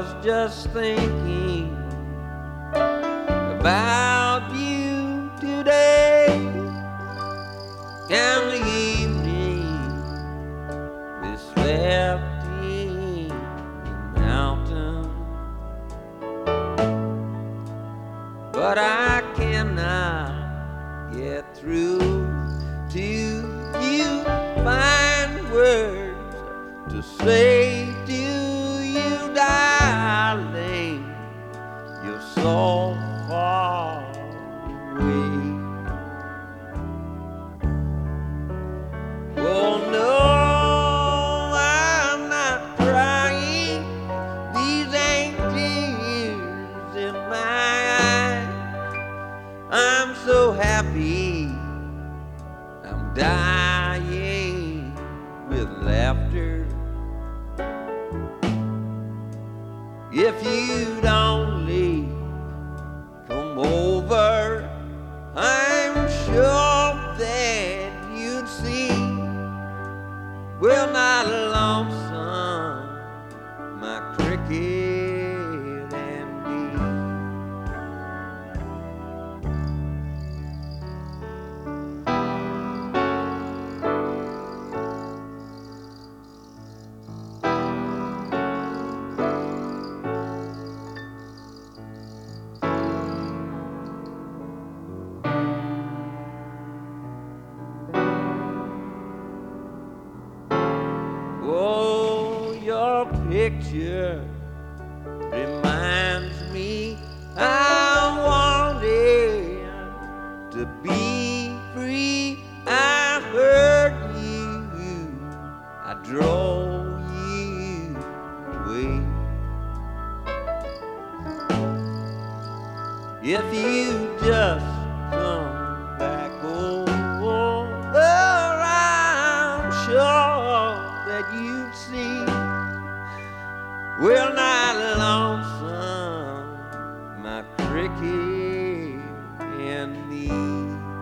was just thinking about you today, and the evening we slept in the mountain, but I cannot get through to you, find words to say to you, darling, you're so far away. Oh no, I'm not crying, these ain't tears in my eyes. I'm so happy, I'm dying with laughter. If you'd only come over, I'm sure that you'd see we're not lonesome, my cricket and me. Oh, your picture reminds me I wanted to be free. I heard you, I drove you away. If you just come back over, I'm sure that you'd see we're not lonesome, my cricket and me.